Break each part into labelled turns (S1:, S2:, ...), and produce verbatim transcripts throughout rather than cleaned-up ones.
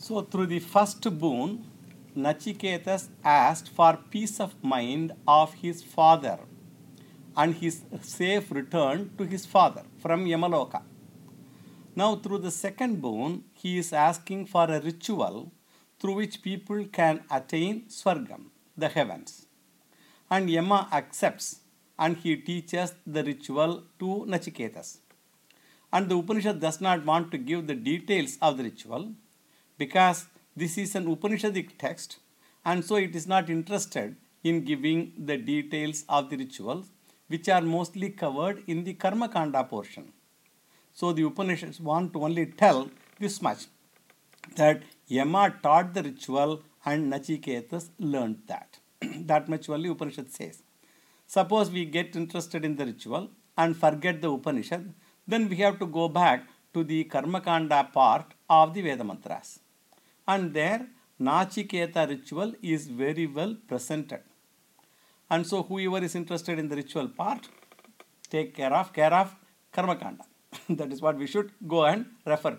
S1: So, through the first boon, Nachiketas asked for peace of mind of his father and his safe return to his father from Yamaloka. Now, through the second boon, he is asking for a ritual through which people can attain Swargam, the heavens. And Yama accepts and he teaches the ritual to Nachiketas. And the Upanishad does not want to give the details of the ritual because this is an Upanishadic text and so it is not interested in giving the details of the rituals which are mostly covered in the Karma Kanda portion. So the Upanishads want to only tell this much, that Yama taught the ritual and Nachiketas learned that. That much only Upanishad says. Suppose we get interested in the ritual and forget the Upanishad, then we have to go back to the Karmakanda part of the Veda Mantras. And there, Nachiketa ritual is very well presented. And so whoever is interested in the ritual part, take care of, care of Karmakanda. That is what we should go and refer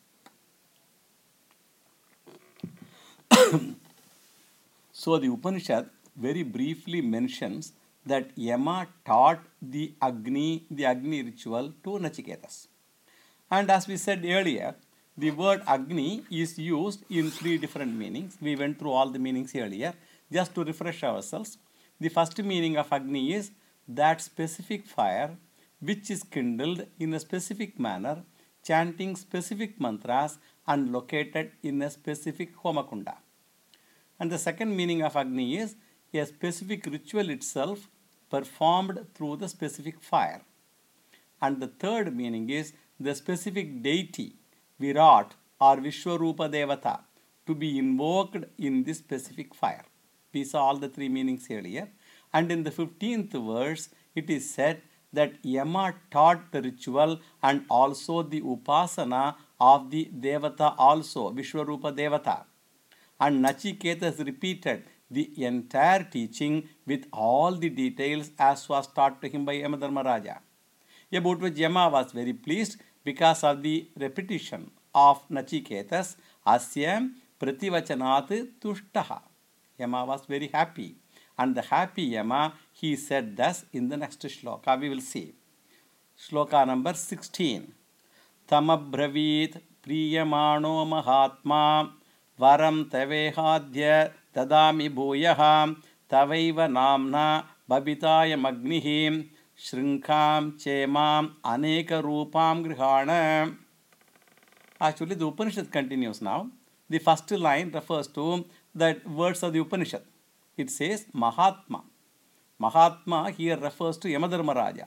S1: to. So the Upanishad very briefly mentions that Yama taught the Agni, the Agni ritual to Nachiketas. And as we said earlier, the word Agni is used in three different meanings. We went through all the meanings earlier. Just to refresh ourselves, the first meaning of Agni is that specific fire which is kindled in a specific manner, chanting specific mantras and located in a specific homakunda. And the second meaning of Agni is a specific ritual itself performed through the specific fire. And the third meaning is the specific deity, Virat or Vishwarupa Devata, to be invoked in this specific fire. We saw all the three meanings earlier. And in the fifteenth verse, it is said that Yama taught the ritual and also the upasana of the Devata also, Vishwarupa Devata. And Nachiketas repeated the entire teaching with all the details as was taught to him by Yamadharmaraja. About which Yama was very pleased because of the repetition of Nachiketas, Asya Prativachanat Tushtaha. Yama was very happy. And the happy Yama, he said thus in the next shloka. We will see. Shloka number sixteen. Tamabravit priyamano mahatma varam tavehadya tadami bhuyah tavaiva namna babitaya magnihi shrinkam chemam aneka rupam grihana. Actually, the Upanishad continues now. The first line refers to the words of the Upanishad. It says Mahatma. Mahatma here refers to Yamadharmaraja.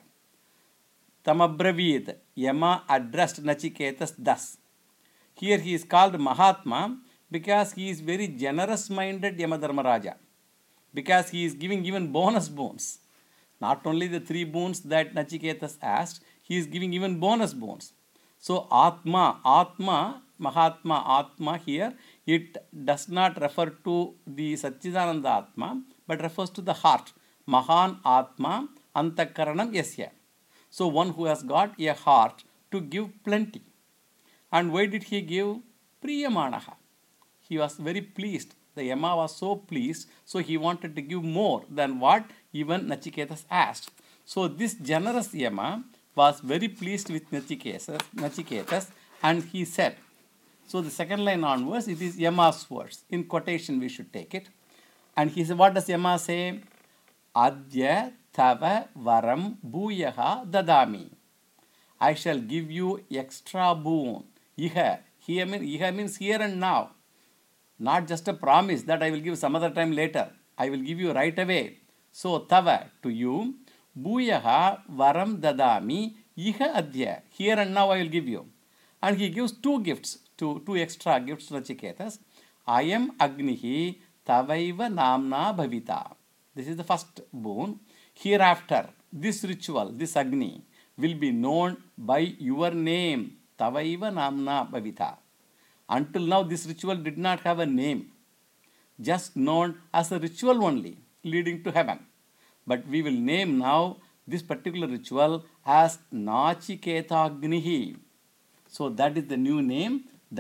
S1: Tamabravit. Yama addressed Nachiketas thus. Here he is called Mahatma because he is very generous-minded Yamadharmaraja. Because he is giving even bonus boons. Not only the three boons that Nachiketas asked, he is giving even bonus boons. So Atma, Atma, Mahatma, Atma here, it does not refer to the Satchidananda Atma, but refers to the heart. Mahan Atma, Antakaranam Yasya. So one who has got a heart to give plenty. And why did he give? Priyamanaha. He was very pleased. The Yama was so pleased, so he wanted to give more than what even Nachiketas asked. So this generous Yama was very pleased with Nachiketas, Nachiketas and he said, so the second line onwards, it is Yama's words. In quotation, we should take it. And he said, what does Yama say? Adya tava varam bhuyaha dadami. I shall give you extra boon. Iha. Here means, iha means here and now. Not just a promise that I will give some other time later. I will give you right away. So, tava, to you, bhuyaha varam dadami, iha adya. Here and now I will give you. And he gives two gifts, two, two extra gifts to Nachiketas. I am Agnihi tavaiva namna bhavita. This is the first boon. Hereafter, this ritual, this Agni, will be known by your name, tavaiva namna bhavita. Until now, this ritual did not have a name, just known as a ritual only, leading to heaven. But we will name now this particular ritual as Nachiketagnihi. So that is the new name that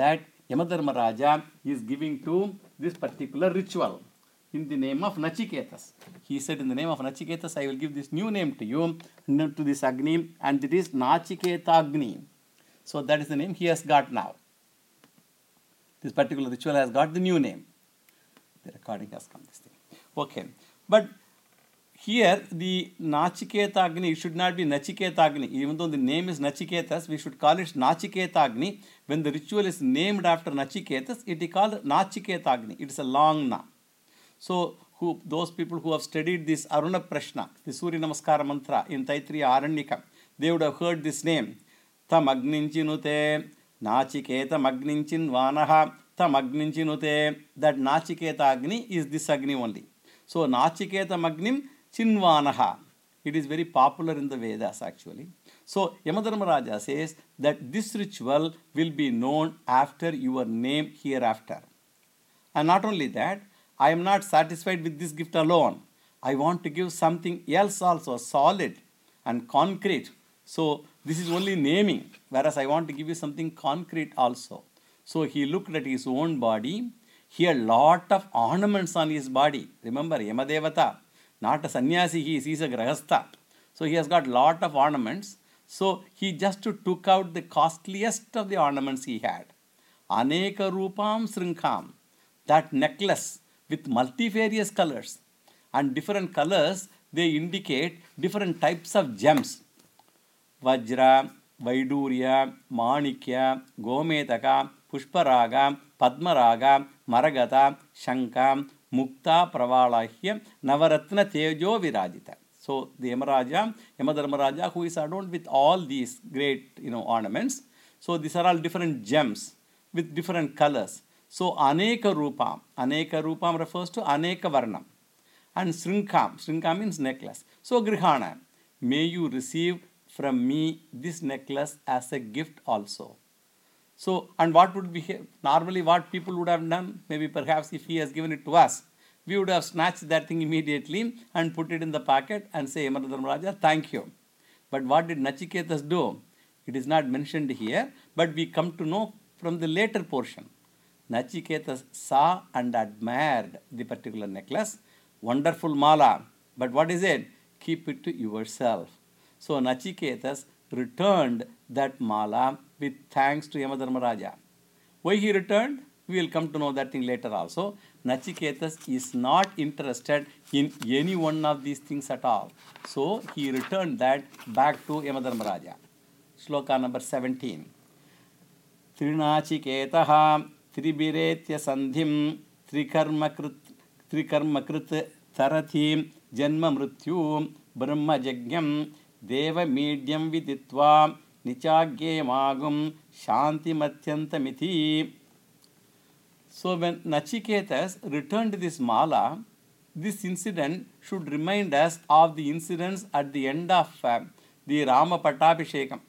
S1: Yamadharmaraja is giving to this particular ritual in the name of Nachiketas. He said, in the name of Nachiketas, I will give this new name to you, to this Agni, and it is Nachiketa Agni. So that is the name he has got now. This particular ritual has got the new name. The recording has come, this thing. Okay. But here, the Nachiketa Agni, it should not be Nachiketa Agni. Even though the name is Nachiketas, we should call it Nachiketa Agni. When the ritual is named after Nachiketas, it is called Nachiketa Agni. It is a long na. So, who, those people who have studied this Aruna Prashna, the Surya Namaskara mantra in Taittiriya Aranyaka, they would have heard this name. Tam Agninchinute, Nachiketa Magninchin Vanaha, Tam Agninchinute. That Nachiketa Agni is this Agni only. So, Nachiketa Magnim Chinvanaha. It is very popular in the Vedas actually. So, Yamadharmaraja says that this ritual will be known after your name hereafter. And not only that, I am not satisfied with this gift alone. I want to give something else also, solid and concrete. So, this is only naming, whereas I want to give you something concrete also. So, he looked at his own body. He had a lot of ornaments on his body. Remember, Yamadevata, not a sannyasi, he is, he is a grahastha. So, he has got a lot of ornaments. So, he just took out the costliest of the ornaments he had. Aneka Rupam Srinkam, that necklace with multifarious colors. And different colors, they indicate different types of gems. Vajra, Vaidurya, Manikya, Gometaka, Pushparaga, Padmaraga, Maragata, Shanka, Mukta, Pravalahya, Navaratna Tejo Virajita. So the Yamaraja, Yamadharmaraja, who is adorned with all these great, you know, ornaments. So these are all different gems with different colors. So Aneka Rupam, Aneka Rupam refers to Aneka Varnam. And Srinkam, Srinkam means necklace. So Grihana, may you receive from me this necklace as a gift also. So, and what would be, normally what people would have done, maybe perhaps if he has given it to us, we would have snatched that thing immediately and put it in the pocket and say, Yamadharmaraja, thank you. But what did Nachiketas do? It is not mentioned here, but we come to know from the later portion. Nachiketas saw and admired the particular necklace. Wonderful mala. But what is it? Keep it to yourself. So Nachiketas returned that mala with thanks to Yamadharmaraja. Why he returned? We will come to know that thing later also. Nachiketas is not interested in any one of these things at all. So he returned that back to Yamadharmaraja. Shloka number seventeen. Trinachiketaha Tribiretya Sandhim Trikarmakrit Trikarmakrit Tarathim Janma Mrityu Brahma Jagyam Deva Medium Viditva Nichagye Magum Shanti Matyantamithi. So when Nachiketas returned this mala, this incident should remind us of the incidents at the end of uh, the Rama Pattabhishekam.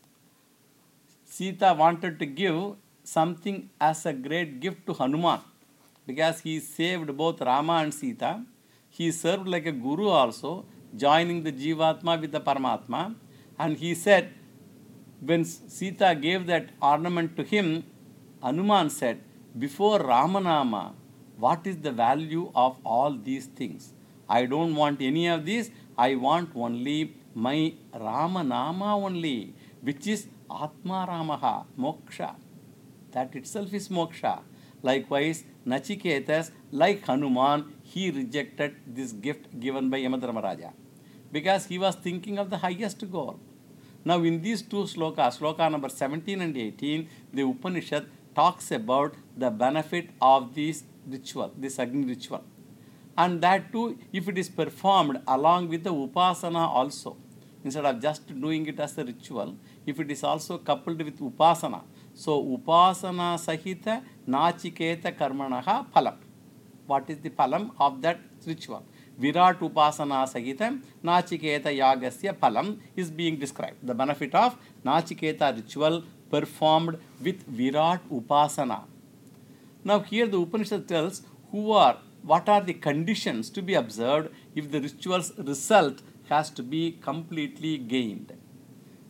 S1: Sita wanted to give something as a great gift to Hanuman because he saved both Rama and Sita. He served like a guru also, joining the Jivatma with the Paramatma. And he said, when Sita gave that ornament to him, Hanuman said, before Ramanama, what is the value of all these things? I don't want any of these. I want only my Ramanama only, which is Atma Ramaha, Moksha. That itself is Moksha. Likewise, Nachiketas, like Hanuman, he rejected this gift given by Yamadharmaraja because he was thinking of the highest goal. Now, in these two slokas, sloka number seventeen and eighteen, the Upanishad talks about the benefit of this ritual, this Agni ritual. And that too, if it is performed along with the Upasana also, instead of just doing it as a ritual, if it is also coupled with Upasana. So, Upasana Sahita Nachiketa Karmanaha Phalam. What is the phalam of that ritual? Virat Upasana Sahitam Nachiketa Yagasya Phalam is being described. The benefit of Nachiketa ritual performed with Virat Upasana. Now here the Upanishad tells who are, what are the conditions to be observed if the ritual's result has to be completely gained.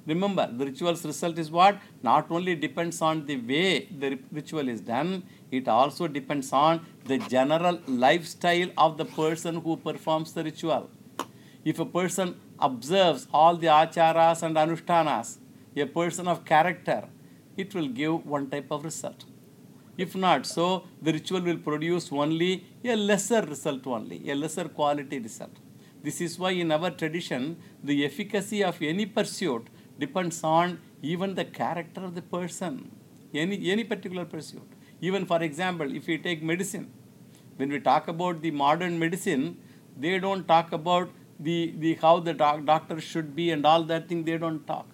S1: Remember, the ritual's result is what? Not only depends on the way the ritual is done, it also depends on the general lifestyle of the person who performs the ritual. If a person observes all the acharas and anushtanas, a person of character, it will give one type of result. If not so, the ritual will produce only a lesser result only, a lesser quality result. This is why in our tradition, the efficacy of any pursuit depends on even the character of the person, any, any particular pursuit. Even for example, if we take medicine, when we talk about the modern medicine, they don't talk about the, the how the doc, doctor should be and all that thing, they don't talk.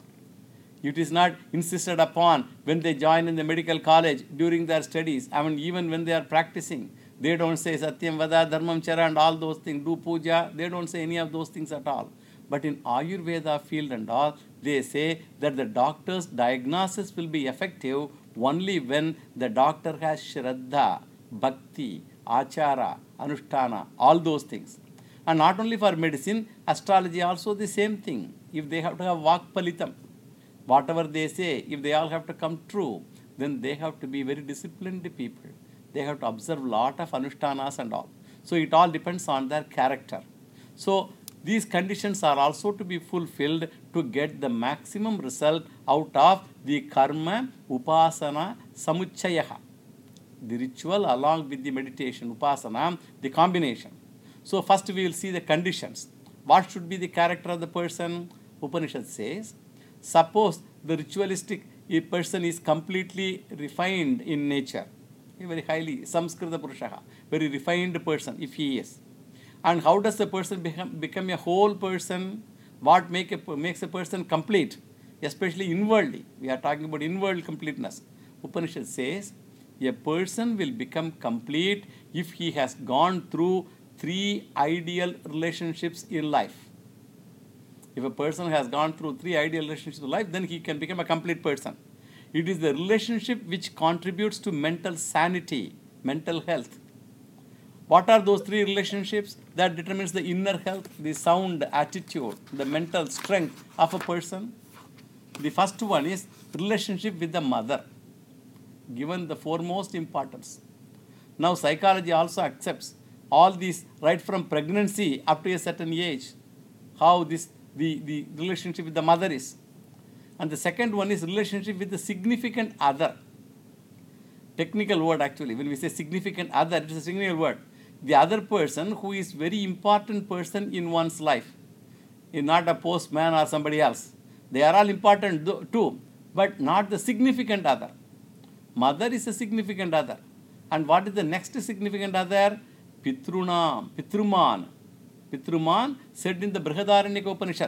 S1: It is not insisted upon when they join in the medical college during their studies. I mean, even when they are practicing, they don't say Satyam Vada, Dharmam Chara and all those things, do puja. They don't say any of those things at all. But in Ayurveda field and all, they say that the doctor's diagnosis will be effective only when the doctor has Shraddha, Bhakti, Achara, Anushtana, all those things. And not only for medicine, astrology also the same thing. If they have to have Vakpalitam, whatever they say, if they all have to come true, then they have to be very disciplined people. They have to observe a lot of anushtanas and all. So it all depends on their character. So these conditions are also to be fulfilled to get the maximum result out of the karma, upasana, samuchayaha. The ritual along with the meditation, upasana, the combination. So first we will see the conditions. What should be the character of the person? Upanishad says, suppose the ritualistic a person is completely refined in nature, a very highly samskrita purushaha, very refined person if he is. And how does a person become, become a whole person? What make a, makes a person complete, especially inwardly? We are talking about inward completeness. Upanishad says, a person will become complete if he has gone through three ideal relationships in life. If a person has gone through three ideal relationships in life, then he can become a complete person. It is the relationship which contributes to mental sanity, mental health. What are those three relationships? That determines the inner health, the sound attitude, the mental strength of a person. The first one is relationship with the mother, given the foremost importance. Now psychology also accepts all these right from pregnancy up to a certain age, how this the, the relationship with the mother is. And the second one is relationship with the significant other. Technical word actually. When we say significant other, it is a significant word. The other person who is very important person in one's life. Is not a postman or somebody else. They are all important too, but not the significant other. Mother is a significant other. And what is the next significant other? Pitrunam, Pitruman. Pitruman said in the Brihadaranyaka Upanishad.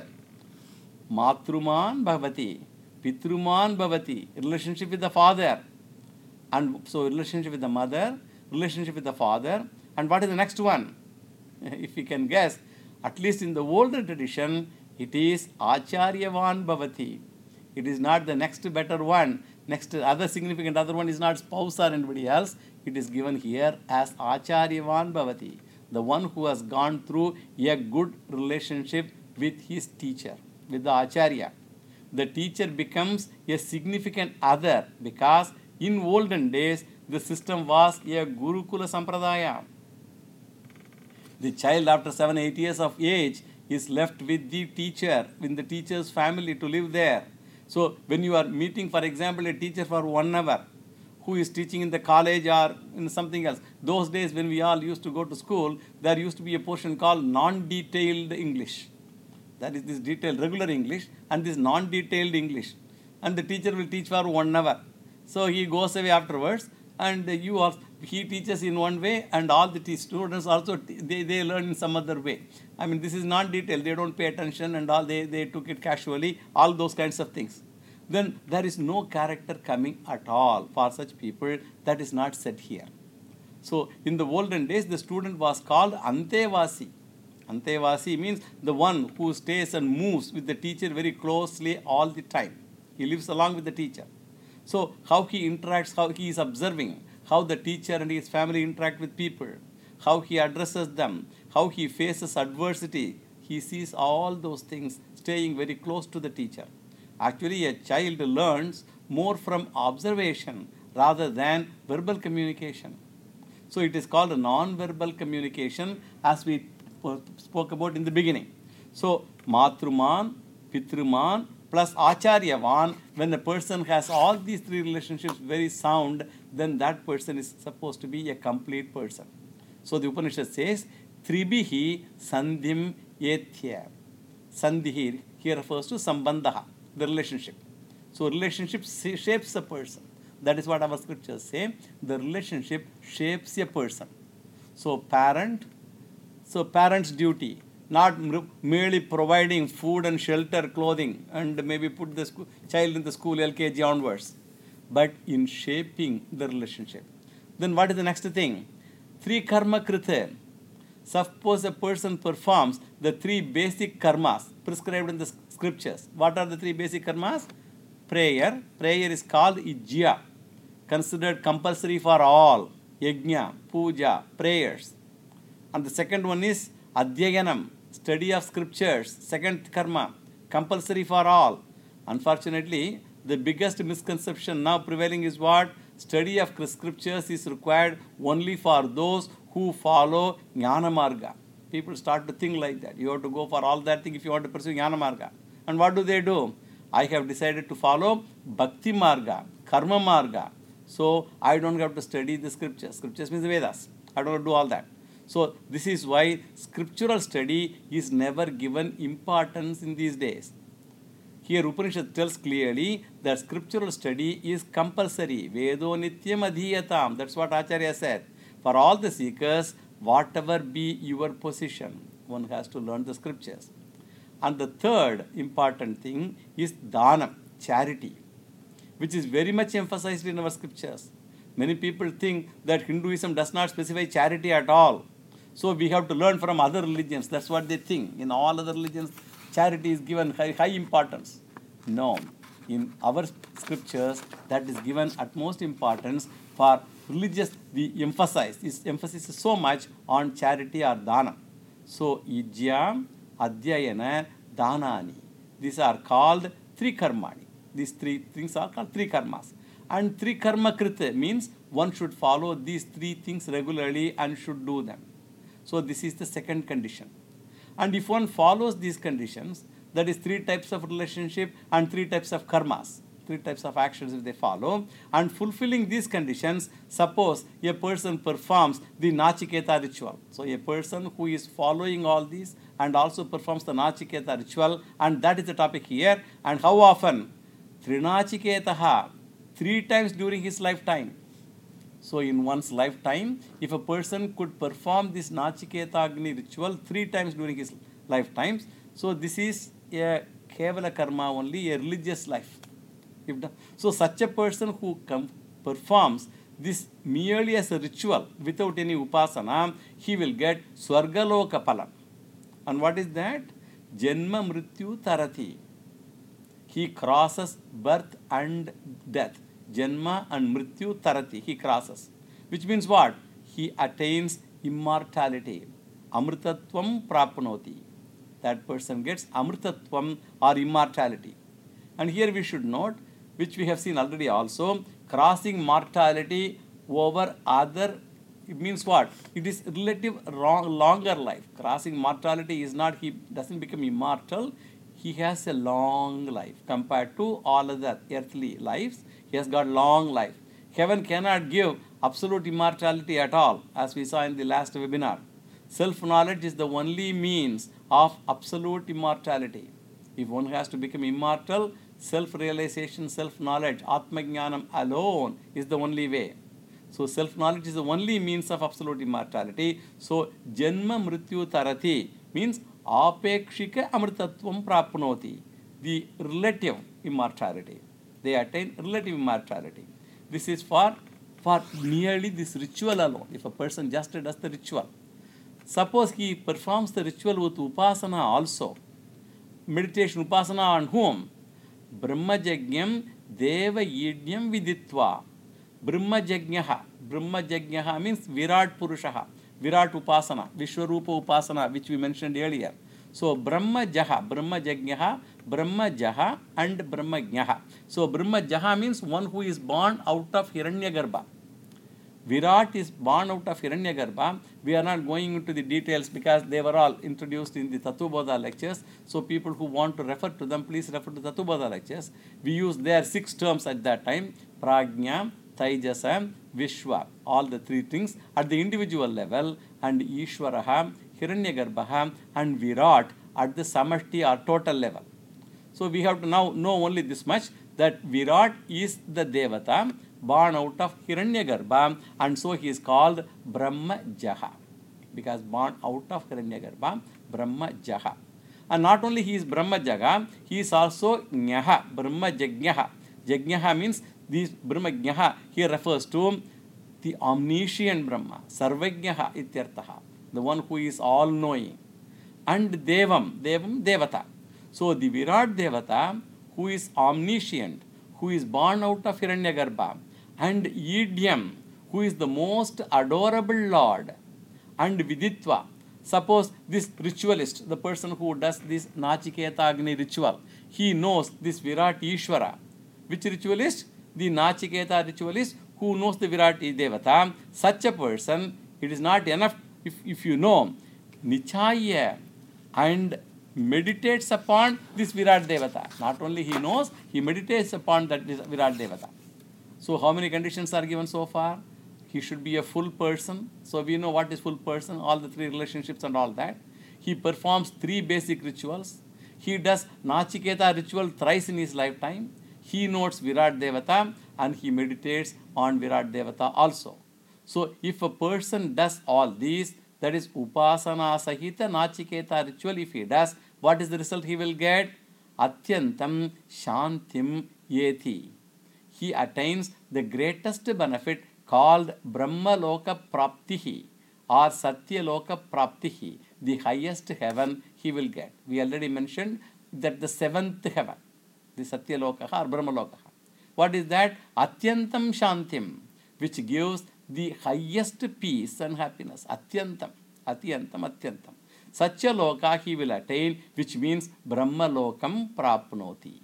S1: Matruman bhavati, Pitruman bhavati, relationship with the father. And so relationship with the mother, relationship with the father. And what is the next one? If you can guess, at least in the older tradition, it is Acharyavan bhavati. It is not the next better one. Next other significant other one is not spouse or anybody else. It is given here as Acharyavan bhavati. The one who has gone through a good relationship with his teacher, with the Acharya. The teacher becomes a significant other because in olden days the system was a Gurukula Sampradaya. The child after seven, eight years of age is left with the teacher, with the teacher's family to live there. So when you are meeting, for example, a teacher for one hour, who is teaching in the college or in something else. Those days when we all used to go to school, there used to be a portion called non-detailed English. That is this detailed regular English and this non-detailed English. And the teacher will teach for one hour. So he goes away afterwards and you also, he teaches in one way and all the students also, they, they learn in some other way. I mean, this is non-detailed. They don't pay attention and all, they, they took it casually, all those kinds of things. Then there is no character coming at all for such people. That is not said here. So in the olden days, the student was called Antevasi. Antevasi means the one who stays and moves with the teacher very closely all the time. He lives along with the teacher. So how he interacts, how he is observing, how the teacher and his family interact with people, how he addresses them, how he faces adversity. He sees all those things staying very close to the teacher. Actually, a child learns more from observation rather than verbal communication. So it is called a non-verbal communication, as we spoke about in the beginning. So Matruman, Pitruman plus Acharyavan, when a person has all these three relationships very sound, then that person is supposed to be a complete person. So the Upanishad says, Tribihi Sandhim Ethya. Sandhi here refers to Sambandha, the relationship. So relationship shapes a person. That is what our scriptures say. The relationship shapes a person. So parent, so parent's duty, not merely providing food and shelter, clothing, and maybe put the school, child in the school L K G onwards, but in shaping the relationship. Then what is the next thing? Three karma krita. Suppose a person performs the three basic karmas prescribed in the scriptures. What are the three basic karmas? Prayer. Prayer is called ijya, considered compulsory for all. Yajna, puja, prayers. And the second one is adhyayanam, study of scriptures. Second karma, compulsory for all. Unfortunately, the biggest misconception now prevailing is what? Study of scriptures is required only for those who follow Jnana Marga. People start to think like that. You have to go for all that thing if you want to pursue Jnana Marga. And what do they do? I have decided to follow Bhakti Marga, Karma Marga. So I don't have to study the scriptures. Scriptures means Vedas. I don't have to do all that. So this is why scriptural study is never given importance in these days. Here Upanishad tells clearly that scriptural study is compulsory. Vedo nityam adhiyatam. That's what Acharya said. For all the seekers, whatever be your position, one has to learn the scriptures. And the third important thing is dhanam, charity, which is very much emphasized in our scriptures. Many people think that Hinduism does not specify charity at all. So we have to learn from other religions. That's what they think. In all other religions, charity is given high, high importance. No. In our scriptures, that is given utmost importance. For religious, we emphasize. This emphasis is so much on charity or dana. So, ijya, adhyayana, danani. These are called three karmani. These three things are called three karmas. And three karma krita means one should follow these three things regularly and should do them. So this is the second condition. And if one follows these conditions, that is three types of relationship and three types of karmas, three types of actions if they follow, and fulfilling these conditions, suppose a person performs the Nachiketa ritual. So a person who is following all these and also performs the Nachiketa ritual, and that is the topic here. And how often? Trinachiketaha, three times during his lifetime. So in one's lifetime, if a person could perform this Nachiketa Agni ritual three times during his lifetimes, so this is a Kevala Karma only, a religious life. If the, so such a person who com- performs this merely as a ritual without any upasana, he will get Swargaloka Phala. And what is that? Janma Mrityu Tarati. He crosses birth and death. Janma and Mrityu Tarati. He crosses. Which means what? He attains immortality. Amritatvam Prapnoti. That person gets Amritatvam or immortality. And here we should note, which we have seen already also, crossing mortality over other, it means what? It is relative wrong, longer life. Crossing mortality is not, he doesn't become immortal. He has a long life compared to all other earthly lives. He has got long life. Heaven cannot give absolute immortality at all, as we saw in the last webinar. Self-knowledge is the only means of absolute immortality. If one has to become immortal, self-realization, self-knowledge, Atma-jnanam alone is the only way. So self-knowledge is the only means of absolute immortality. So janma mrityu tarati means apekshika amritatvam prapnoti. The relative immortality. They attain relative immortality. This is for, for merely this ritual alone. If a person just does the ritual. Suppose he performs the ritual with upasana also. Meditation upasana on whom? Brahmajajnam deva yidnyam viditva. Brahmajajnaha. Brahmajajnaha means Virat Purushaha. Virat Upasana. Vishwarupa Upasana, which we mentioned earlier. So Brahma Jaha, Brahma Jagyaha, Brahma Jaha and Brahma Jnaha. So Brahma Jaha means one who is born out of Hiranyagarbha. Virat is born out of Hiranyagarbha. We are not going into the details because they were all introduced in the Tattvabodha lectures. So people who want to refer to them, please refer to Tattvabodha lectures. We used their six terms at that time: Prajna, Taijasa, Vishwa, all the three things at the individual level, and Ishwaraha, Hiranyagarbha and Virat at the Samashti or total level. So we have to now know only this much, that Virat is the Devata born out of Hiranyagarbha, and so he is called Brahma Jaha, because born out of Hiranyagarbha, Brahma Jaha. And not only he is Brahma Jaga, he is also Nyaha, Brahma Jagyaha. Jagyaha means this Brahma Jnaha here refers to the omniscient Brahma, Sarvajnaha ityartaha, the one who is all-knowing. And Devam, Devam Devata. So the Virat Devata, who is omniscient, who is born out of Hiranyagarbha, and Idyam, who is the most adorable Lord, and Viditva. Suppose this ritualist, the person who does this Nachiketa Agni ritual, he knows this Virat Ishvara. Which ritualist? The Nachiketa ritualist who knows the Virat Devata. Such a person, it is not enough if, if you know Nichaya and meditates upon this Virat Devata. Not only he knows, he meditates upon that Virat Devata. So how many conditions are given so far? He should be a full person. So we know what is full person, all the three relationships and all that. He performs three basic rituals. He does Nachiketa ritual thrice in his lifetime. He notes Virat Devata and he meditates on Virat Devata also. So if a person does all these, that is Upasana Sahita Nachiketa ritual, if he does, what is the result he will get? Atyantam Shantim Yeti. He attains the greatest benefit called Brahma Loka Praptihi or Satya Loka Praptihi, the highest heaven he will get. We already mentioned that the seventh heaven, the Satya Loka or Brahma Loka. What is that? Atyantam Shantim, which gives the highest peace and happiness. Atyantam, Atyantam, Atyantam. Such a loka he will attain, which means Brahma Lokam Prapnoti.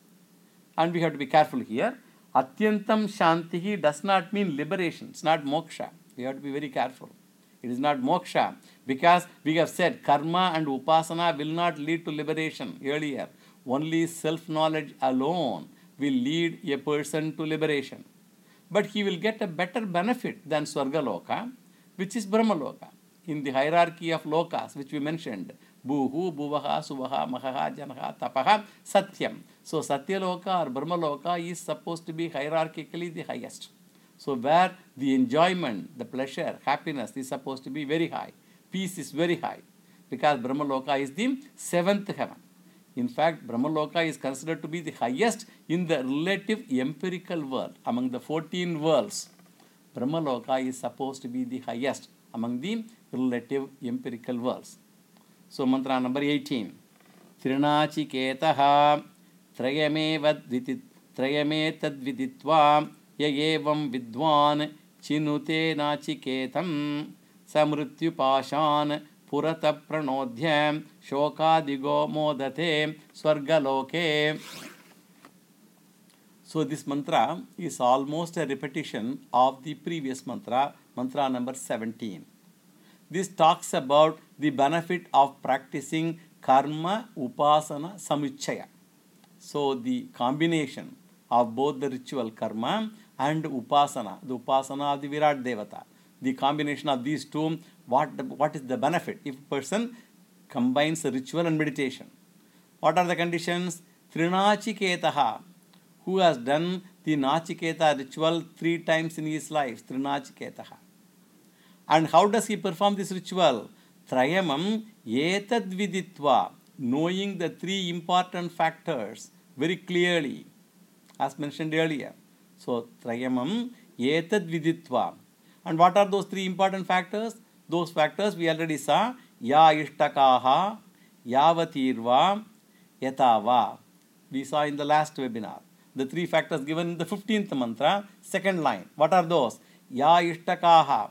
S1: And we have to be careful here. Atyantam Shantihi does not mean liberation. It's not moksha. We have to be very careful. It is not moksha, because we have said karma and upasana will not lead to liberation earlier. Only self-knowledge alone will lead a person to liberation. But he will get a better benefit than Swargaloka, which is Brahmaloka. In the hierarchy of lokas, which we mentioned, Bhuhu, Bhuvaha, Suvaha, Mahaha, Janaha, Tapaha, Satyam. So Satyaloka or Brahmaloka is supposed to be hierarchically the highest. So where the enjoyment, the pleasure, happiness is supposed to be very high. Peace is very high, because Brahmaloka is the seventh heaven. In fact, Brahmaloka is considered to be the highest in the relative empirical world. Among the fourteen worlds, Brahmaloka is supposed to be the highest among the relative empirical worlds. So mantra number eighteen. Trinachiketaha trayame tadviditva yayevam vidwan chinute nachiketam samrutyupashan purata pranodhyam shokadigo modate swargaloke. So this mantra is almost a repetition of the previous mantra, mantra number seventeen. This talks about the benefit of practicing karma, upasana, samuchaya. So the combination of both the ritual karma and upasana, the upasana of the Virat Devata, the combination of these two, what, the, what is the benefit if a person combines the ritual and meditation? What are the conditions? Trinachiketaha, who has done the Nachiketa ritual three times in his life, Trinachiketaha. And how does he perform this ritual? Trayamam etad viditva, knowing the three important factors very clearly, as mentioned earlier. So, Trayamam etad viditva. And what are those three important factors? Those factors we already saw. Ya ishtakaha, yavatirva, yatava. We saw in the last webinar. The three factors given in the fifteenth mantra, second line. What are those? Ya ishtakaha.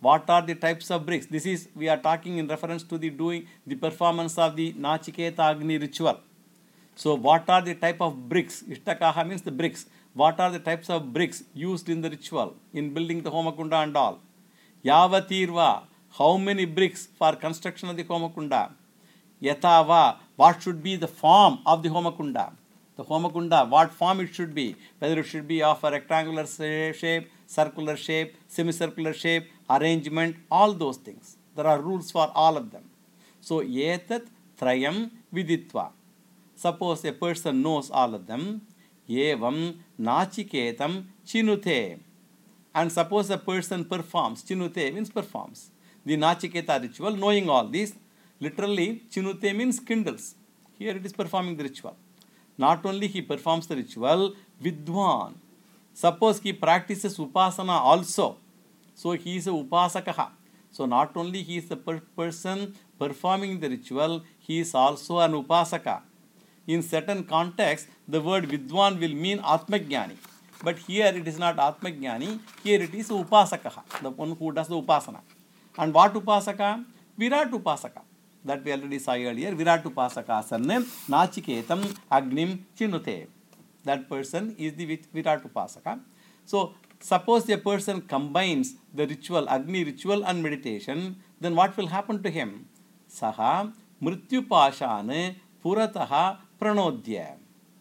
S1: What are the types of bricks? This is, we are talking in reference to the doing, the performance of the Nachiketa Agni ritual. So what are the type of bricks? Ishtakaha means the bricks. What are the types of bricks used in the ritual, in building the Homakunda and all? Yavatirva, how many bricks for construction of the Homakunda? Yatava, what should be the form of the Homakunda? The Homakunda, what form it should be? Whether it should be of a rectangular shape, circular shape, semicircular shape, arrangement, all those things. There are rules for all of them. So, etat trayam viditva. Suppose a person knows all of them. Evam nachiketam chinute. And suppose a person performs. Chinute means performs. The Nachiketa ritual, knowing all this, literally, chinute means kindles. Here it is performing the ritual. Not only he performs the ritual, vidwan. Suppose he practices upasana also. So he is a upasakaha. So not only he is the per person performing the ritual, he is also an upasaka. In certain contexts, the word vidwan will mean atmagyani. But here it is not atmagyani, here it is upasakaha, the one who does the upasana. And what upasaka? Virat upasaka. That we already saw earlier. Virat upasaka sarne nachiketam agnim chinute. That person is the Virat upasaka. So, suppose a person combines the ritual, Agni ritual and meditation, then what will happen to him? Saha mrityupashane purataha pranodhya.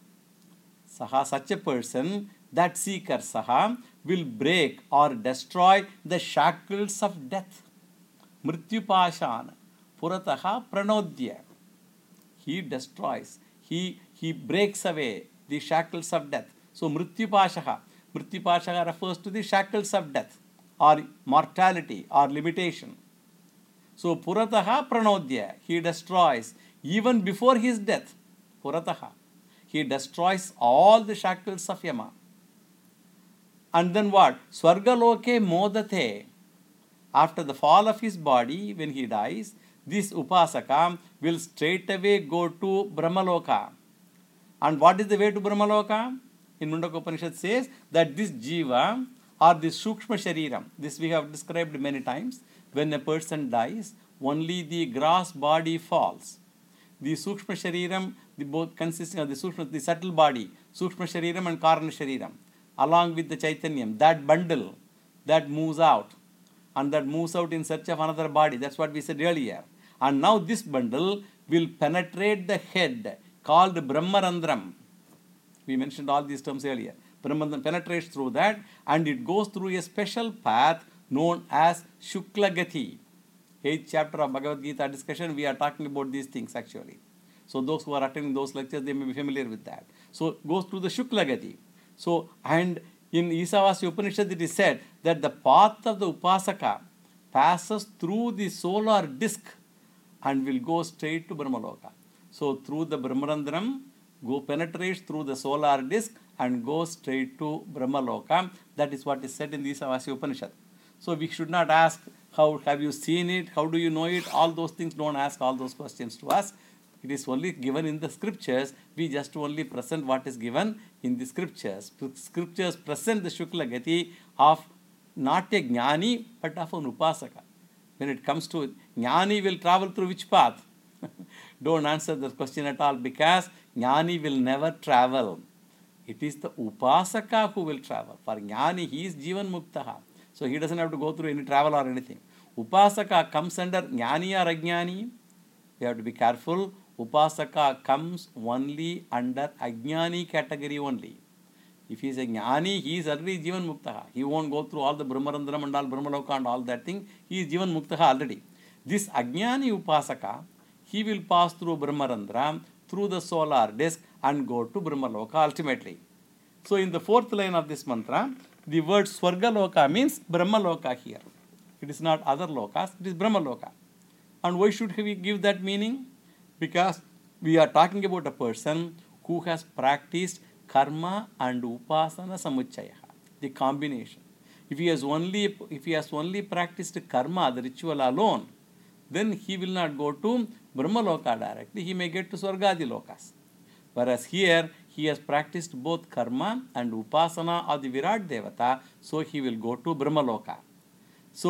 S1: Saha, such a person, that seeker Saha, will break or destroy the shackles of death. Mrityupashana purataha pranodhya. He destroys, he, he breaks away the shackles of death. So, mrityupashaha. Mrityupashaha refers to the shackles of death or mortality or limitation. So, purataha pranodhya. He destroys even before his death. Purataha. He destroys all the shackles of Yama. And then what? Swargaloke modate. After the fall of his body, when he dies, this upasaka will straight away go to Brahmaloka. And what is the way to Brahmaloka? In Mundaka Upanishad says that this jiva or this sukshma shariram, this we have described many times, when a person dies, only the gross body falls. The sukshma shariram, the both consisting of the sukshma, the subtle body, sukshma shariram and karana shariram, along with the chaitanyam, that bundle that moves out, and that moves out in search of another body. That's what we said earlier. And now this bundle will penetrate the head, called Brahmarandram. We mentioned all these terms earlier. Brahmarandram penetrates through that, and it goes through a special path known as Shuklagati. Eighth chapter of Bhagavad Gita discussion, we are talking about these things actually. So those who are attending those lectures, they may be familiar with that. So it goes through the Shuklagati. So, and in Isavasya Upanishad it is said that the path of the Upasaka passes through the solar disc and will go straight to Brahmaloka. So through the Brahmarandram, go penetrates through the solar disc and goes straight to Brahmaloka. That is what is said in the Isavasya Upanishad. So we should not ask, how have you seen it? How do you know it? All those things, don't ask all those questions to us. It is only given in the scriptures. We just only present what is given in the scriptures. Scriptures present the Shukla Gati of not a Jnani, but of an Upasaka. When it comes to Jnani will travel through which path? Don't answer the question at all, because Jnani will never travel. It is the Upasaka who will travel. For Jnani, he is Jivan Muktaha. So he doesn't have to go through any travel or anything. Upasaka comes under Jnani or Ajnani. We have to be careful. Upasaka comes only under Ajnani category only. If he is a Jnani, he is already Jivan Muktaha. He won't go through all the Brahmarandram and all Brahmaloka and all that thing. He is Jivan Muktaha already. This Ajnani Upasaka, he will pass through Brahmarandra, through the solar disk and go to Brahmaloka ultimately. So in the fourth line of this mantra, the word Swargaloka means Brahmaloka here. It is not other lokas, it is Brahmaloka. And why should we give that meaning? Because we are talking about a person who has practiced karma and upasana samuchaya, the combination. If he has only if he has only practiced karma, the ritual alone, then he will not go to Brahmaloka directly. He may get to Swargadi lokas. Whereas here he has practiced both karma and upasana of the Virat Devata, so he will go to Brahmaloka. So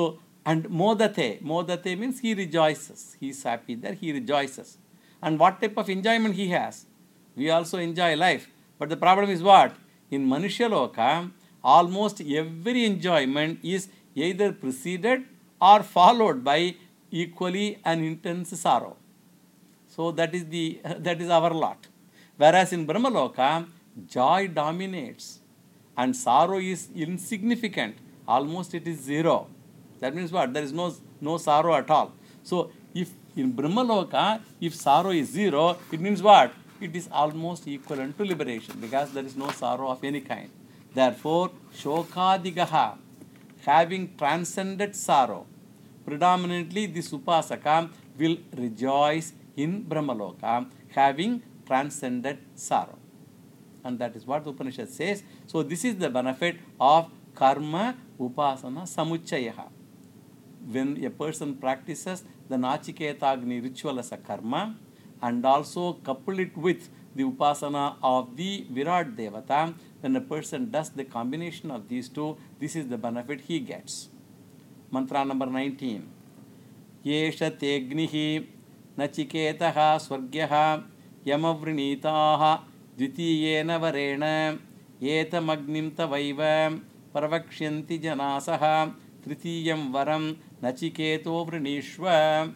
S1: And modate, modate means he rejoices. He is happy there, he rejoices. And what type of enjoyment he has? We also enjoy life. But the problem is what? In Manushaloka, almost every enjoyment is either preceded or followed by equally an intense sorrow. So that is the that is our lot. Whereas in Brahmaloka, joy dominates and sorrow is insignificant. Almost it is zero. That means what? There is no, no sorrow at all. So if in Brahmaloka, if sorrow is zero, it means what? It is almost equivalent to liberation because there is no sorrow of any kind. Therefore, Shokadigaha, having transcended sorrow, predominantly this Upasaka will rejoice in Brahmaloka, having transcended sorrow. And that is what the Upanishad says. So this is the benefit of Karma Upasana Samuchayaha. When a person practices the Nachiketagni ritual as a karma and also couple it with the Upasana of the Virat Devata, when a person does the combination of these two, this is the benefit he gets. Mantra number nineteen. Yesha tegnihi nachiketaha swargyaha yamavrinitaha dvitiyena varena etamagnim tavaiva paravaksyanti janasaha tritiyam varam nachiketo vrinishva.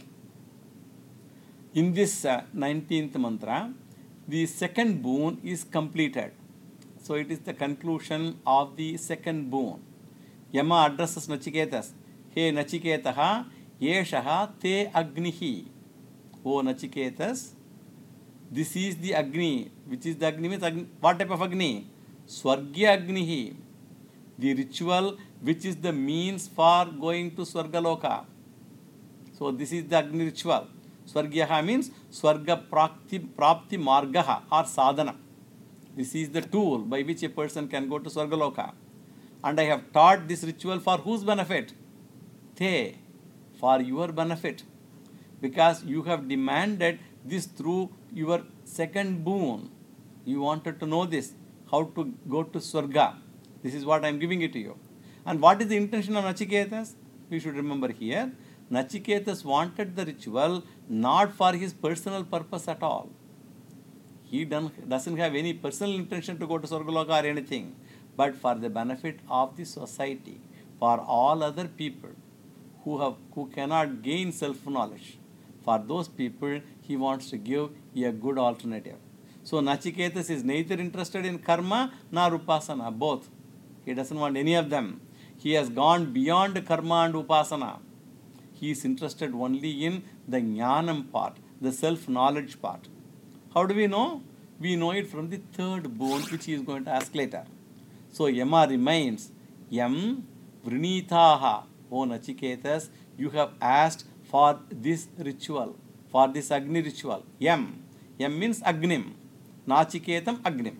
S1: In this uh, nineteenth mantra, the second boon is completed. So it is the conclusion of the second boon. Yama addresses Nachiketas. Hey Nachiketaha, Yeshaha te Agnihi. O Nachiketas, this is the Agni. Which is the Agni? Means Agni. What type of Agni? Swargya Agnihi. The ritual which is the means for going to Swargaloka. So this is the Agni ritual. Swargyaha means Swarga Prapti, Prapti Margaha or Sadhana. This is the tool by which a person can go to Swargaloka. And I have taught this ritual for whose benefit? Te, for your benefit. Because you have demanded this through your second boon. You wanted to know this, how to go to Swarga. This is what I am giving it to you. And what is the intention of Nachiketas? We should remember here, Nachiketas wanted the ritual not for his personal purpose at all. He doesn't have any personal intention to go to Swargaloka or anything, but for the benefit of the society, for all other people who have who cannot gain self-knowledge. For those people, he wants to give a good alternative. So Nachiketas is neither interested in karma nor upasana, both. He doesn't want any of them. He has gone beyond karma and upasana. He is interested only in the jnanam part, the self-knowledge part. How do we know? We know it from the third boon, which he is going to ask later. So Yama remains, Yam Vrinitaha. O Nachiketas, you have asked for this ritual, for this Agni ritual. Yam. Yam means Agnim. Nachiketam Agnim.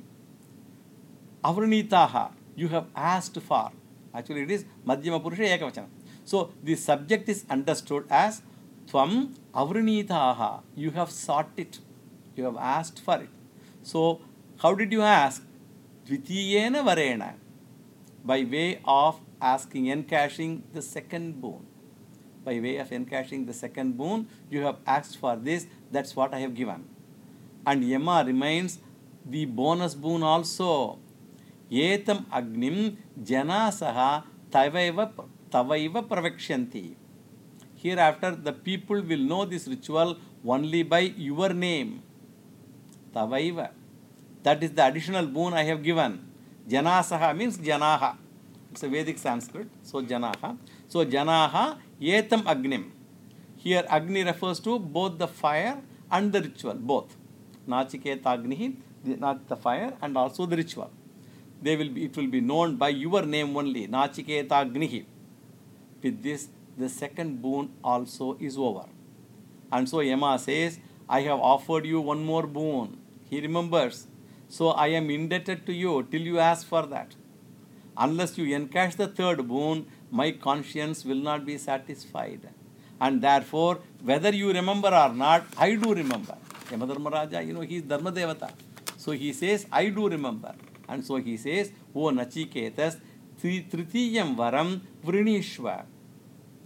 S1: Avrinitaha. You have asked for. Actually, it is Madhyama Purusha Ekavachana. So, the subject is understood as Tvam Avrinitaha. You have sought it. You have asked for it. So, how did you ask? Dvitiyena Varena. By way of asking, encashing the second boon. By way of encashing the second boon, you have asked for this. That's what I have given. And Yama remains the bonus boon also. Etam agnim janasaha tavaiva tavaiva pravakshanti. Hereafter, the people will know this ritual only by your name. Tavaiva. That is the additional boon I have given. Janasaha means janaha. It's a Vedic Sanskrit. So janaha. So janaha etam agnim. Here Agni refers to both the fire and the ritual. Both. Nachiketa Agnihi, not the fire and also the ritual. They will be, it will be known by your name only. Nachiketa Agnihi. With this, the second boon also is over. And so Yama says, I have offered you one more boon. He remembers. So I am indebted to you till you ask for that. Unless you encash the third boon, my conscience will not be satisfied. And therefore, whether you remember or not, I do remember. Yamadharmaraja, you know, he is Dharma Devata. So he says, I do remember. And so he says, O Nachiketas, Tritiyam Varam Vrinishva.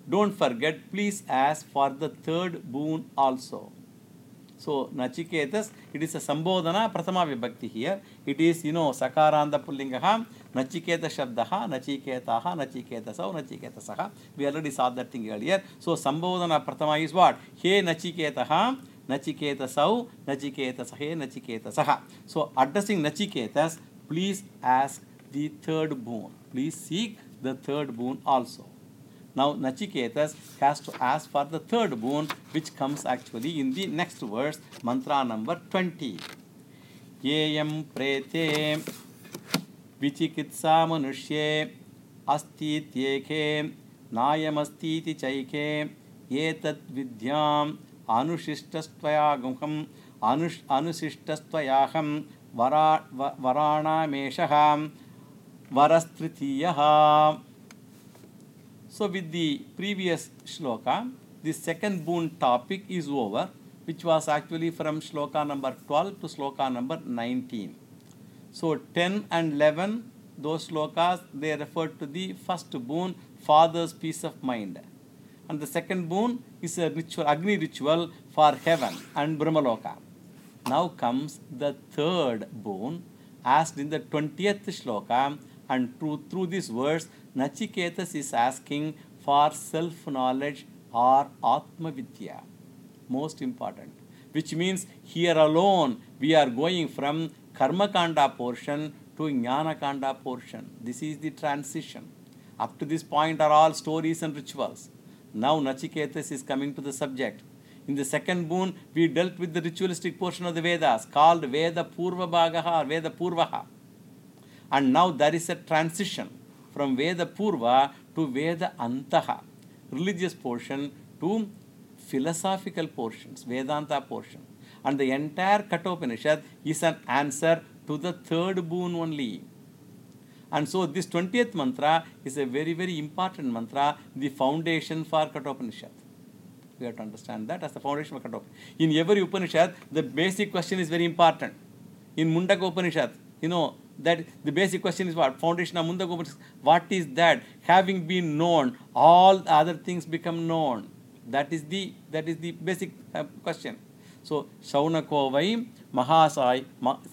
S1: don't forget, please ask for the third boon also. So, Nachiketas, it is a Sambodhana Prathama Vibhakti here. It is, you know, Sakaranda Pullingaha, Nachiketa Shabdaha, Nachiketaha, Nachiketasau, Nachiketasaha. We already saw that thing earlier. So, Sambodhana Prathama is what? He Nachiketaha, Nachiketasau, Nachiketasahe, Nachiketasaha. So, addressing Nachiketas, please ask the third boon. Please seek the third boon also. Now, Nachiketas has to ask for the third boon, which comes actually in the next verse, mantra number twenty. Yeyam prete vichikitsa manushye asti tyeke nayam asti chaike yetat vidyam anushishtastvayagam anush anusishtastvayaham vara varana meshaham varastritiyah. So, with the previous shloka, the second boon topic is over, which was actually from shloka number twelve to shloka number nineteen. So, ten and eleven, those shlokas, they refer to the first boon, father's peace of mind. And the second boon is a ritual, Agni ritual for heaven and Brahmaloka. Now comes the third boon, asked in the twentieth shloka, and through, through this verse, Nachiketas is asking for self-knowledge or Atma Vidya. Most important. Which means here alone we are going from Karma Kanda portion to Jnana Kanda portion. This is the transition. Up to this point are all stories and rituals. Now Nachiketas is coming to the subject. In the second boon, we dealt with the ritualistic portion of the Vedas called Veda Purva Bhagaha or Veda Purvaha. And now there is a transition from Veda Purva to Veda Antaha, religious portion, to philosophical portions, Vedanta portion. And the entire Kathopanishad is an answer to the third boon only. And so this twentieth mantra is a very, very important mantra, the foundation for Kathopanishad. We have to understand that as the foundation for Kathopanishad. In every Upanishad, the basic question is very important. In Mundaka Upanishad, you know, that the basic question is what? Foundation of Mundaka Upanishad. What is that? Having been known, all other things become known. That is the that is the basic uh, question. So, Shaunako vai mahasai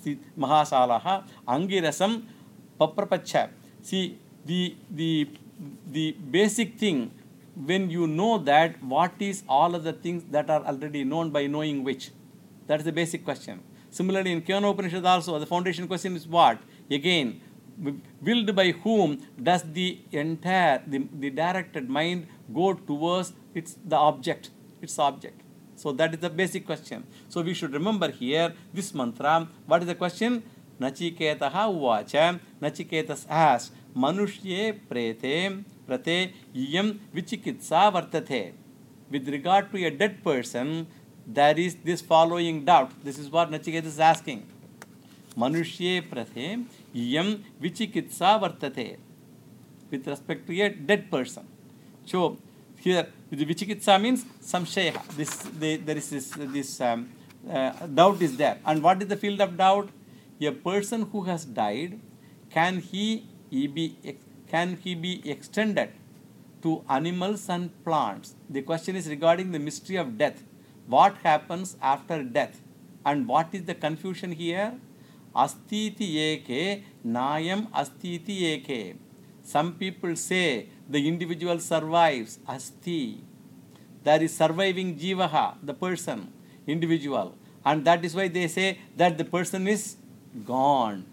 S1: mahasalaha angirasam paprapacha. See, the the the basic thing, when you know that, what is all of the things that are already known by knowing which? That is the basic question. Similarly, in Kena Upanishad also, the foundation question is what? Again, willed by whom does the entire, the, the directed mind go towards its the object, its object. So that is the basic question. So we should remember here this mantra. What is the question? Nachiketaha uvacha. Nachiketas asked, Manushye prete prate iyam vichikitsa vartate. With regard to a dead person, there is this following doubt. This is what Nachiketas is asking. Manushye prate iyam vichikitsa vartate. With respect to a dead person. So here, the vichikitsa means samshaya. This, the, there is this, this um, uh, doubt is there. And what is the field of doubt? A person who has died, can he be can he be extended to animals and plants? The question is regarding the mystery of death. What happens after death? And what is the confusion here? Astiti eke, nayam astiti eke. Some people say the individual survives, asti. There is surviving jivaha, the person, individual. And that is why they say that the person is gone.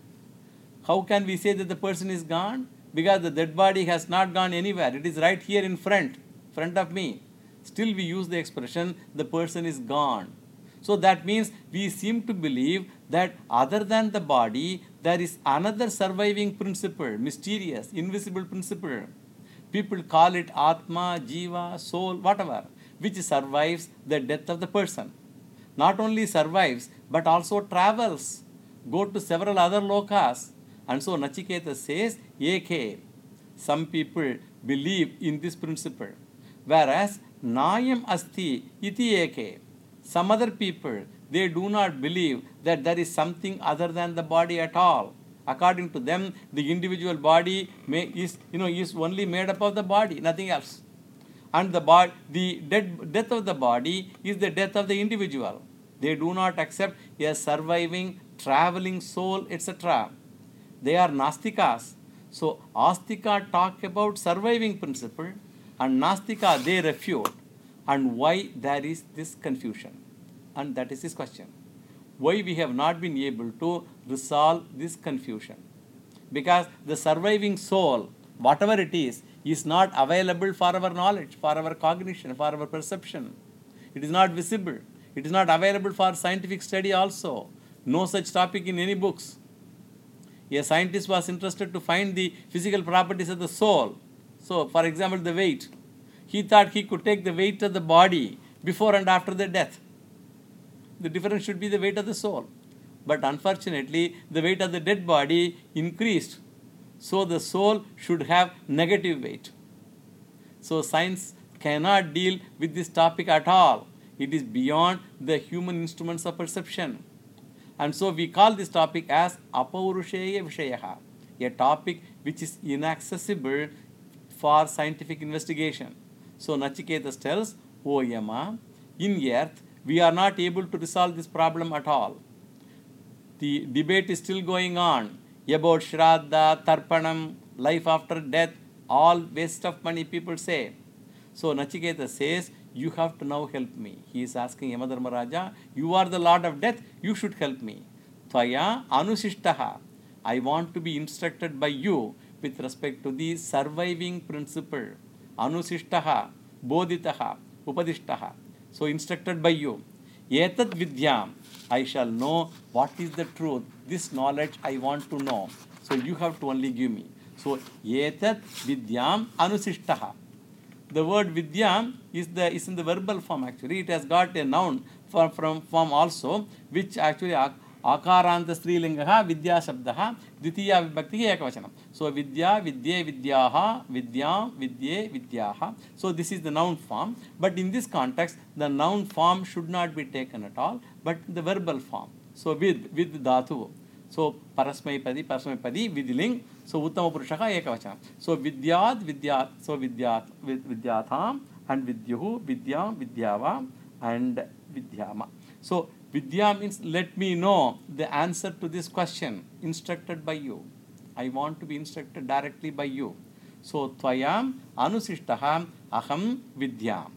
S1: How can we say that the person is gone? Because the dead body has not gone anywhere. It is right here in front, front of me. Still we use the expression, the person is gone. So that means we seem to believe that other than the body, there is another surviving principle, mysterious, invisible principle. People call it Atma, Jiva, soul, whatever, which survives the death of the person. Not only survives, but also travels, go to several other lokas. And so Nachiketa says, Eke. Some people believe in this principle. Whereas, Nayam Asti Iti Eke. Some other people, they do not believe that there is something other than the body at all. According to them, the individual body may, is, you know, is only made up of the body, nothing else. and the, bod- the dead, death of the body is the death of the individual. They do not accept a surviving, traveling soul, et cetera. They are Nastikas. So, Astika talk about surviving principle, and Nastika they refute. And why there is this confusion? And that is his question. Why we have not been able to resolve this confusion? Because the surviving soul, whatever it is, is not available for our knowledge, for our cognition, for our perception. It is not visible. It is not available for scientific study also. No such topic in any books. A scientist was interested to find the physical properties of the soul. So, for example, the weight. He thought he could take the weight of the body before and after the death. The difference should be the weight of the soul. But unfortunately, the weight of the dead body increased. So, the soul should have negative weight. So, science cannot deal with this topic at all. It is beyond the human instruments of perception. And so we call this topic as Apaurusheya Vishayaha, a topic which is inaccessible for scientific investigation. So Nachiketas tells, O Yama, in earth we are not able to resolve this problem at all. The debate is still going on about Shraddha, Tarpanam, life after death, all waste of money, people say. So Nachiketa says, you have to now help me. He is asking Yamadharmaraja, you are the Lord of Death, you should help me. Tvaya anusishtaha. I want to be instructed by you with respect to the surviving principle. Anusishtaha, bodhitaha, upadishtaha. So instructed by you. Etat vidyam. I shall know what is the truth. This knowledge I want to know. So you have to only give me. So etat vidyam anusishtaha. The word vidya is the is in the verbal form actually. It has got a noun from, from form also, which actually akaranta strilingaha vidya shabdaha dvitiya vibhakti ekavachanam. So vidya, vidye, vidyaha, vidyam, vidye, vidyaha. So this is the noun form. But in this context, the noun form should not be taken at all, but the verbal form. So with, with dhatu. So parasmaipadi, parasmaipadi, vidiling. So uttama purushaka ekavachanam. So vidyat, vidyat, so vidyat, vidyatham, and vidyuhu, vidyam, vidyava, and vidyama. So vidya means let me know the answer to this question, instructed by you. I want to be instructed directly by you. So tvayam anusishtaham aham vidyam.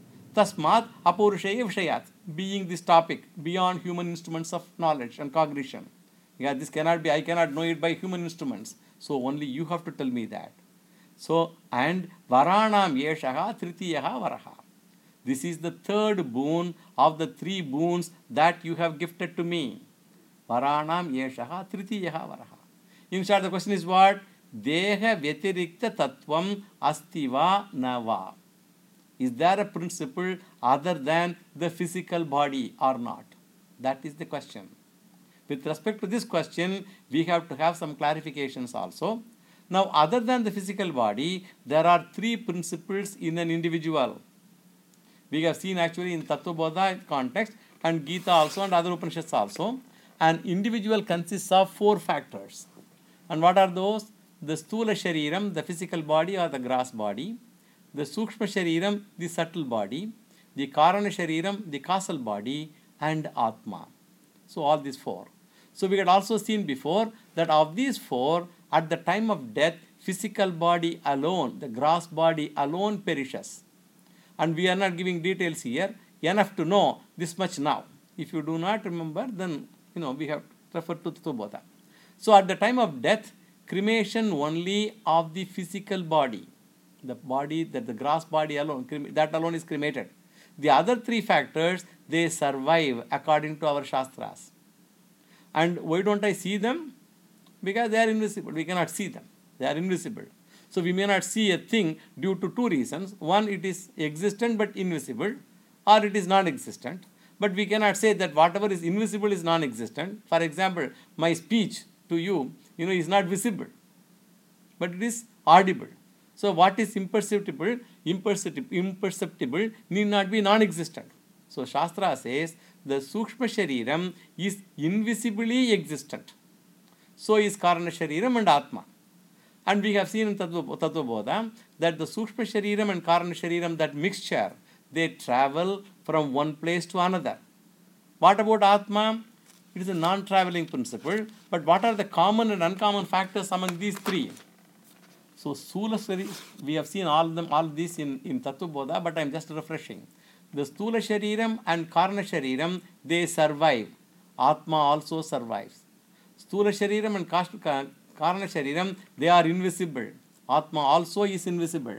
S1: Tasmat apurusheya vishayat. Being this topic beyond human instruments of knowledge and cognition. Yeah, this cannot be, I cannot know it by human instruments. So only you have to tell me that. So, and varanam yeshaha tritiyaha varaha. This is the third boon of the three boons that you have gifted to me. Varanam yeshaha tritiyaha varaha. In short, the question is what? Deha vyatirikta tattvam astiva nava. Is there a principle other than the physical body or not? That is the question. With respect to this question, we have to have some clarifications also. Now, other than the physical body, there are three principles in an individual. We have seen actually in Tattva Bodha context and Gita also and other Upanishads also. An individual consists of four factors. And what are those? The Sthula Shariram, the physical body or the gross body. The Sukshma Shariram, the subtle body. The Karana Shariram, the causal body. And Atma. So all these four. So we had also seen before that of these four, at the time of death, physical body alone, the gross body alone perishes. And we are not giving details here, enough to know this much now. If you do not remember, then you know we have to refer to Tattva. So at the time of death, cremation only of the physical body, the body, that the gross body alone, that alone is cremated. The other three factors, they survive according to our Shastras. And why don't I see them? Because they are invisible. We cannot see them. They are invisible. So we may not see a thing due to two reasons. One, it is existent but invisible, or it is non-existent. But we cannot say that whatever is invisible is non-existent. For example, my speech to you, you know, is not visible, but it is audible. So what is imperceptible, imperceptible, imperceptible need not be non-existent. So Shastra says the Sukshma Shariram is invisibly existent. So is Karana Shariram and Atma. And we have seen in Tattva, Tattva Bodha that the Sukshma Shariram and Karana Shariram, that mixture, they travel from one place to another. What about Atma? It is a non-traveling principle. But what are the common and uncommon factors among these three? So, Sthula Shariram, we have seen all them, all these in, in Tattva Bodha, but I am just refreshing. The Sthula Shariram and Karana Shariram, they survive. Atma also survives. Sthula Shariram and Karana Shariram, they are invisible. Atma also is invisible.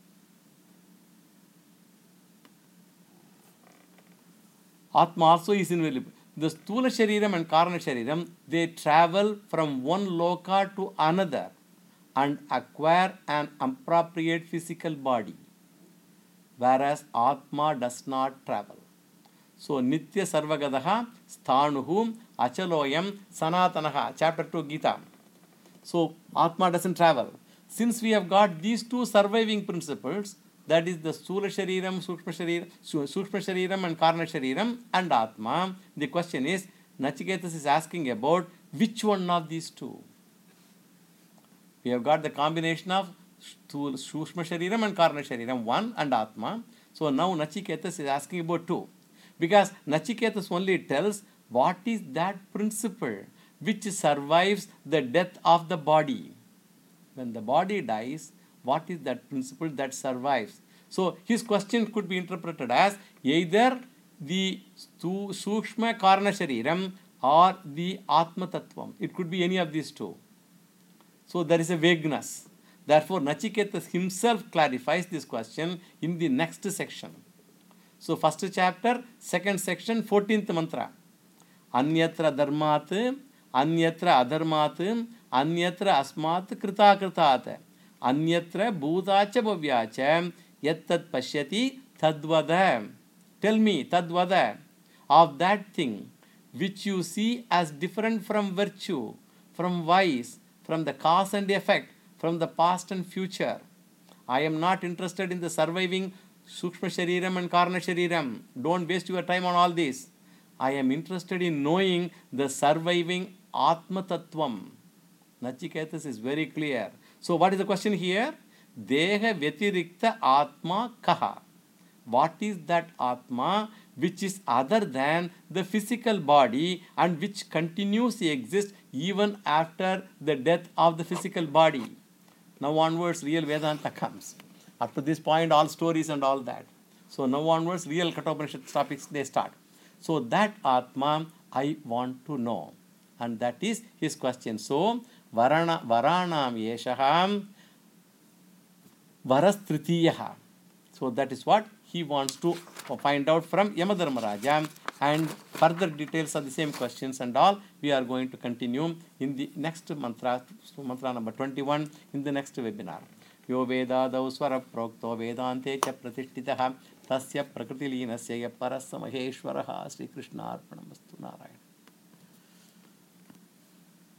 S1: Atma also is invisible. The Sthula Shariram and Karana Shariram, they travel from one loka to another and acquire an appropriate physical body, whereas Atma does not travel. So, Nitya Sarvagadaha, Sthanuhu, Achaloyam, Sanatanaha, chapter two Gita. So, Atma doesn't travel. Since we have got these two surviving principles, that is the Sthula Shariram, Sukshma Shariram, Sukshma Shariram and Karana Shariram and Atma, the question is, Nachiketas is asking about which one of these two. We have got the combination of Sukshma Shariram and Karana Shariram, one and Atma. So now Nachiketas is asking about two. Because Nachiketas only tells what is that principle which survives the death of the body. When the body dies, what is that principle that survives? So his question could be interpreted as either the Sukshma Karana Shariram or the Atma Tattvam. It could be any of these two. So there is a vagueness. Therefore, Nachiketas himself clarifies this question in the next section. So, first chapter, second section, fourteenth mantra. Anyatra dharmat, anyatra adharmat, anyatra asmat krita kritat, anyatra bhutacha bhavyacha, yattat pashyati tadvada. Tell me, tadvada, of that thing which you see as different from virtue, from vice, from the cause and effect, from the past and future. I am not interested in the surviving Sukshma Shariram and Karana Shariram. Don't waste your time on all this. I am interested in knowing the surviving Atma Tattvam. Nachiketas is very clear. So what is the question here? Deha Vyatirikta Atma Kaha. What is that Atma which is other than the physical body and which continues to exist even after the death of the physical body? Now onwards, real Vedanta comes. Up to this point, all stories and all that. So now onwards, real Kathopanishad topics, they start. So that Atma, I want to know. And that is his question. So, Varana, Varanam Yeshaham Varastritiyaha. So that is what he wants to find out from Yamadharmaraja, and further details of the same questions and all we are going to continue in the next mantra, so mantra number twenty-one, in the next webinar. Yo Vedadau Swara Prokto Vedante Cha Pratishthitah Tasya Prakriti Linasya Parasa Maheshwaraha Sri Krishna Arpanamastu Narayana.